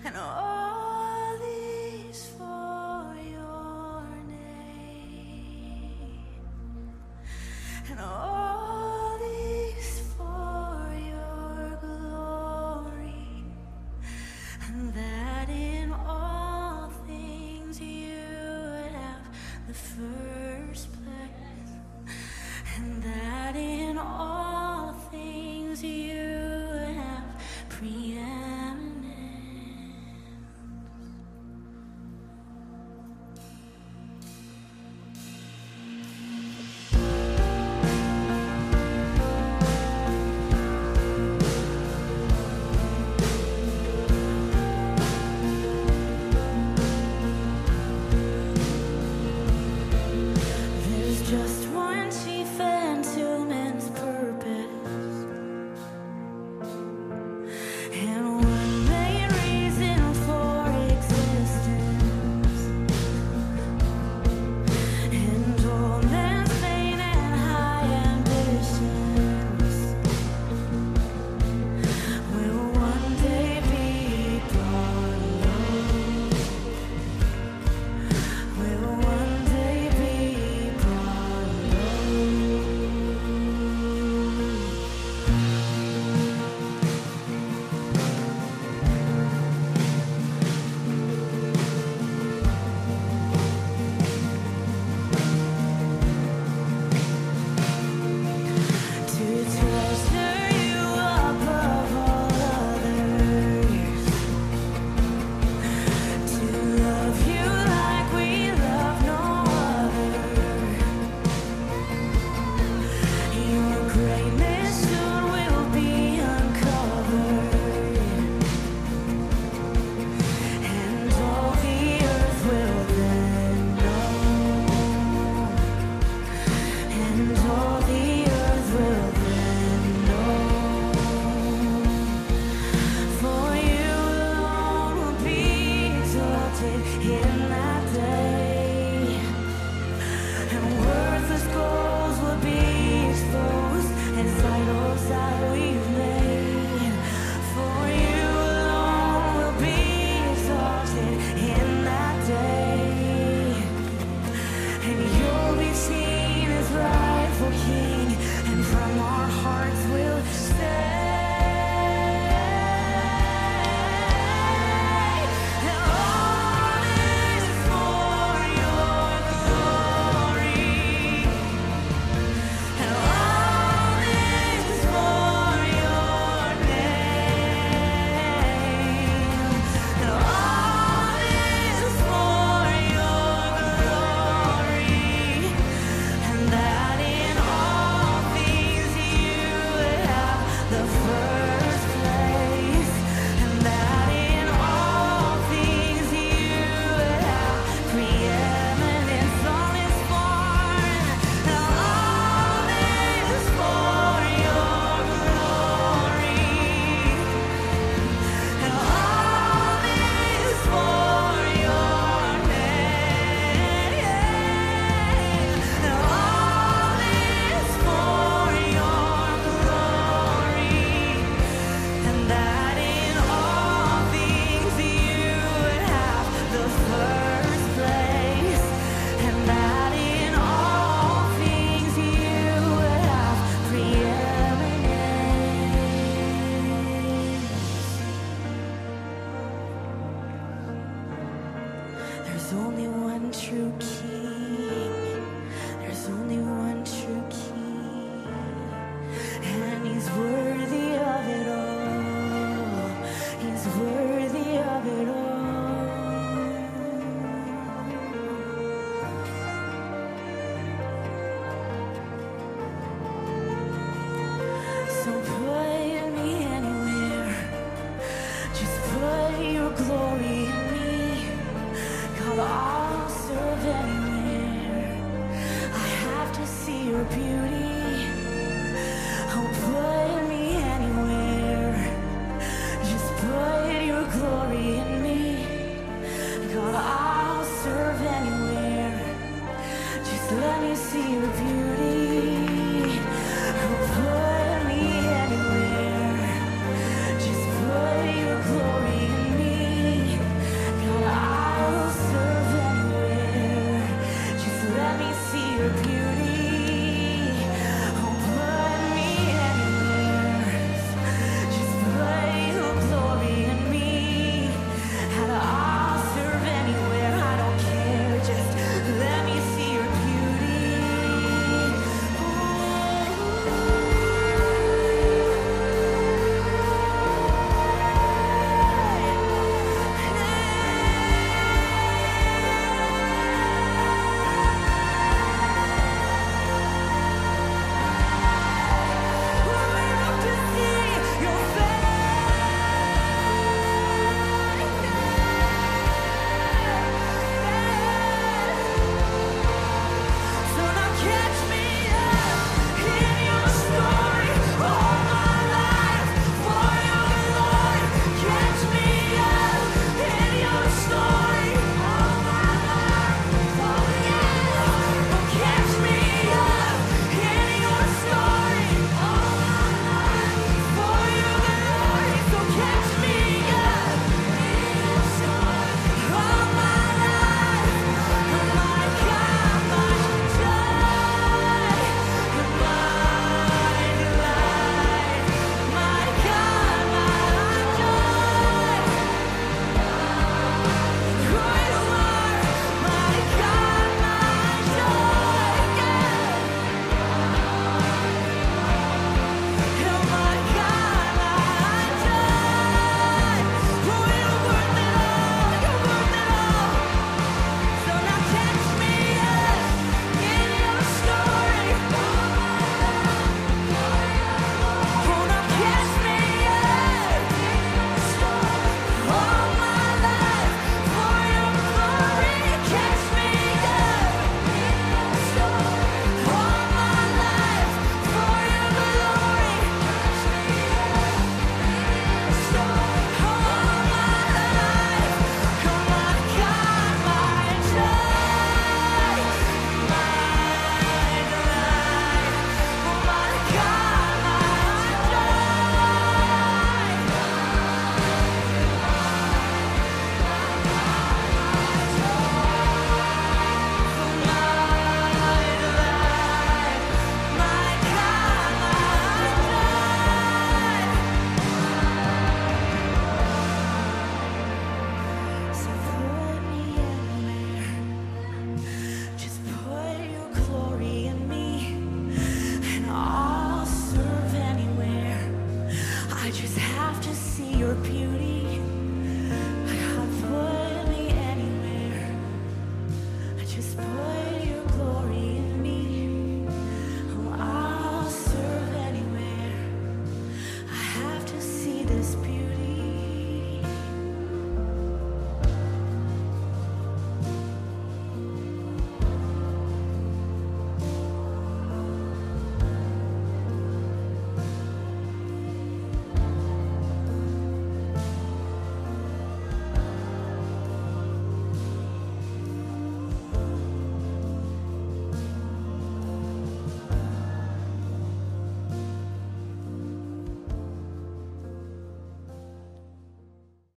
and all these for your name, and all these for your glory, and that in all things you would have the first place, and that in all things you would have preeminence. There's just one chief and two men's purpose, and one main reason for existence, and all men's vain and high ambitions will one day be brought low, will one day be brought low. To treasure you above all others, to love you like we love no other. Your greatness soon will be uncovered, and all the earth will then know, and all the earth will then know. For you alone will be exalted in that day, and worthless goals will be exposed as idols that we've made. For you alone will be exalted in that day, and you'll be seen as rightful king, and from our hearts will say, and all is for your glory, and all is for your name, and all is for your glory, and that in all things you would have the first place, and that in all things you would have preeminence. All is for, and all is for your glory, and all is for your name, and all is for your glory, and that in all things you would have the first place, and that in all things you would have preeminence. There's only one true king.